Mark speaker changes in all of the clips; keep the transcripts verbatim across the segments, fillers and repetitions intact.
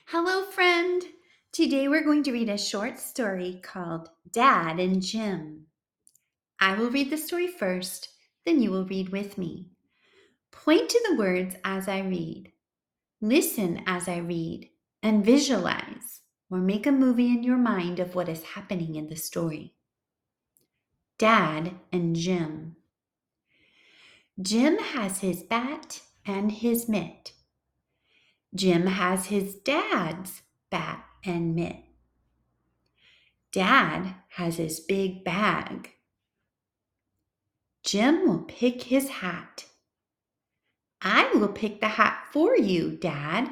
Speaker 1: Hello, friend. Today we're going to read a short story called Dad and Jim. I will read the story first, then you will read with me. Point to the words as I read. Listen as I read and visualize or make a movie in your mind of what is happening in the story. Dad and Jim. Jim has his bat and his mitt. Jim has his dad's bat and mitt. Dad has his big bag. Jim will pick his hat. I will pick the hat for you, Dad.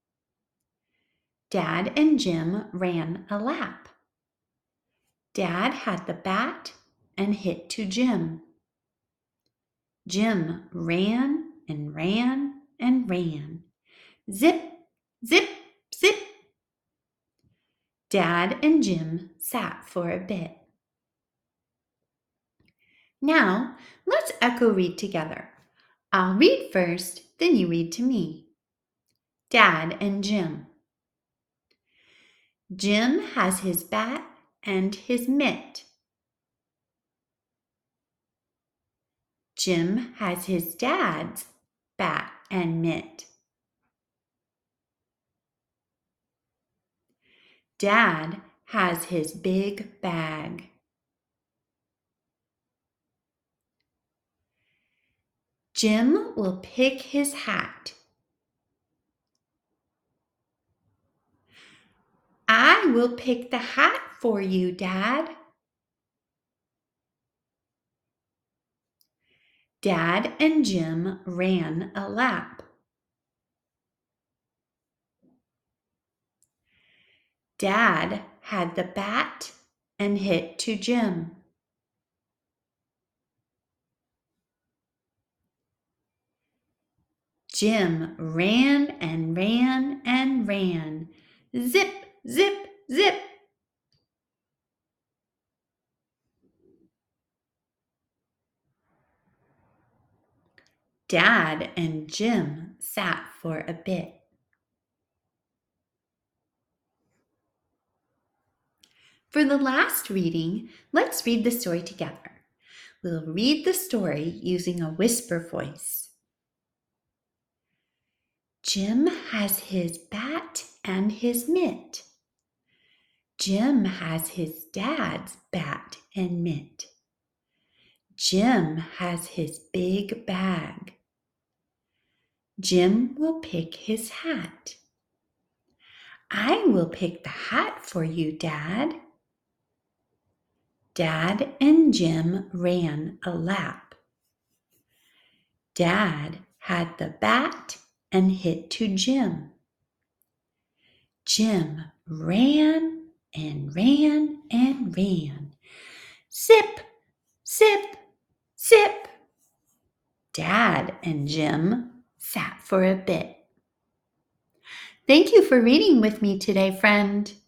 Speaker 1: Dad and Jim ran a lap. Dad had the bat and hit to Jim. Jim ran and ran and ran. Zip, zip, zip. Dad and Jim sat for a bit. Now, let's echo read together. I'll read first, then you read to me. Dad and Jim. Jim has his bat and his mitt. Jim has his dad's bat and mitt. Dad has his big bag. Jim will pick his hat. I will pick the hat for you, Dad. Dad and Jim ran a lap. Dad had the bat and hit to Jim. Jim ran and ran and ran. Zip, zip, zip. Dad and Jim sat for a bit. For the last reading, let's read the story together. We'll read the story using a whisper voice. Jim has his bat and his mitt. Jim has his dad's bat and mitt. Jim has his big bag. Jim will pick his hat. I will pick the hat for you, Dad. Dad and Jim ran a lap. Dad had the bat and hit to Jim. Jim ran and ran and ran. Zip, zip, zip. Dad and Jim sat for a bit. Thank you for reading with me today, friend.